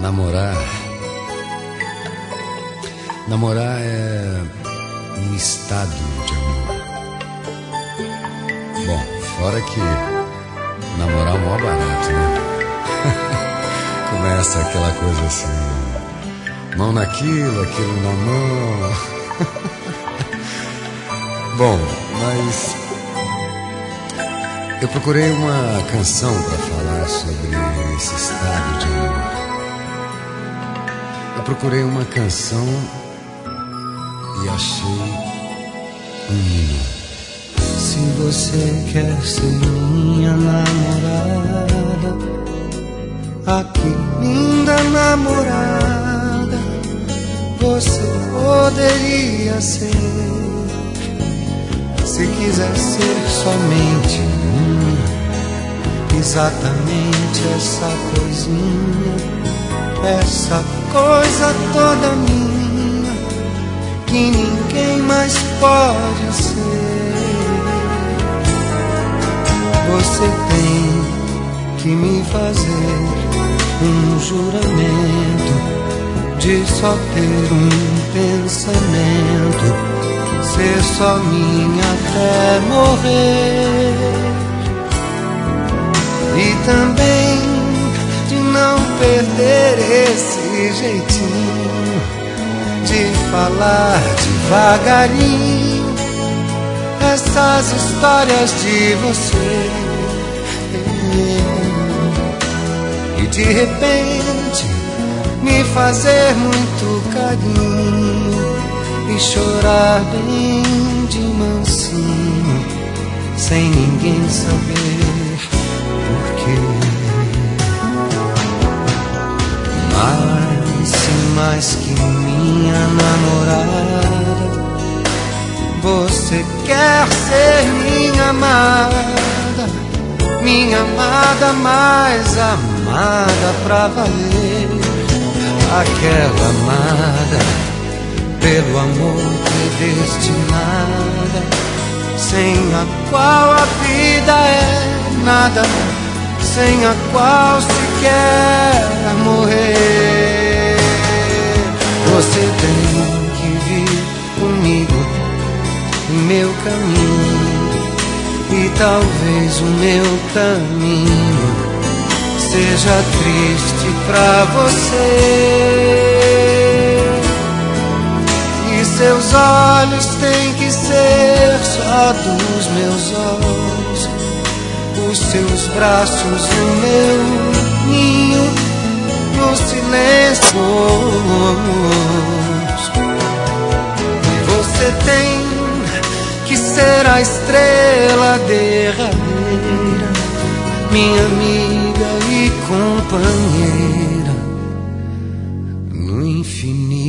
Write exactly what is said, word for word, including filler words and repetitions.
Namorar. Namorar é um estado de amor. Bom, fora que namorar é o maior barato, né? Começa aquela coisa assim, mão naquilo, aquilo na mão. Bom, mas eu procurei uma canção para falar sobre esse estado de amor. Eu procurei uma canção e achei um hino. Se você quer ser minha namorada, aqui linda namorada, você poderia ser. Se quiser ser somente minha, exatamente essa coisinha, essa coisa toda minha, que ninguém mais pode ser. Você tem que me fazer um juramento de só ter um pensamento, ser só minha até morrer. E também de não perder esse jeitinho de falar devagarinho essas histórias de você. E de repente me fazer muito carinho e chorar bem de mansinho, sem ninguém saber porquê. Mas se mais que minha namorada, você quer ser minha amada, minha amada mais amada pra valer, aquela amada pelo amor predestinada, sem a qual a vida é nada, sem a qual se quer morrer. Você tem que vir comigo no meu caminho, e talvez o meu caminho seja triste pra você. E seus olhos têm que ser só dos meus olhos, os seus braços o meu ninho, no silêncio. E você tem que ser a estrela derradeira, minha amiga e companheira no infinito.